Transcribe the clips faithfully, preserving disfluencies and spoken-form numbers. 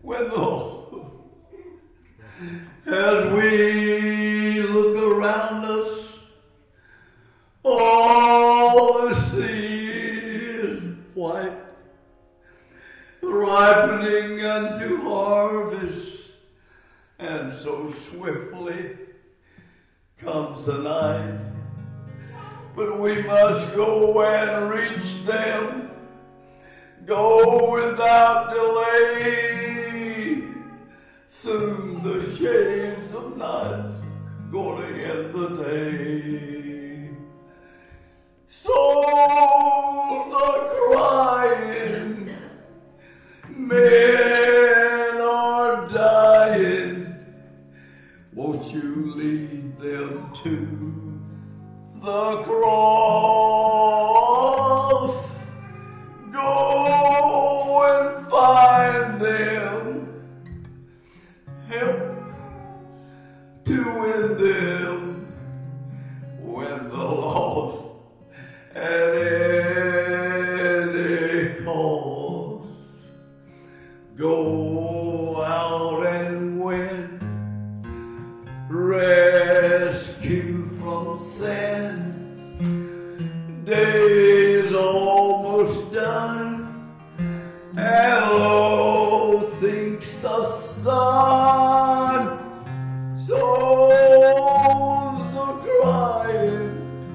when the, as we look around us, all the sea is white, ripening unto harvest, and so swiftly comes the night. But we must go and reach them, go without delay. Soon the shades of night gonna end the day. Souls are crying, men are dying. Won't you lead them to the cross? Go and find them, help to win them when the lost at any cost. Go out and win, rescue from sin. Day's almost done, and low sinks the sun. Souls are crying,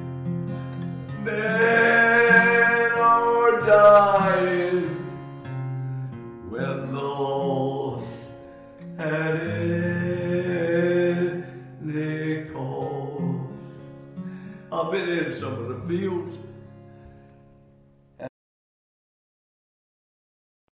men are dying, when the lost at any cost. I've been in some of the fields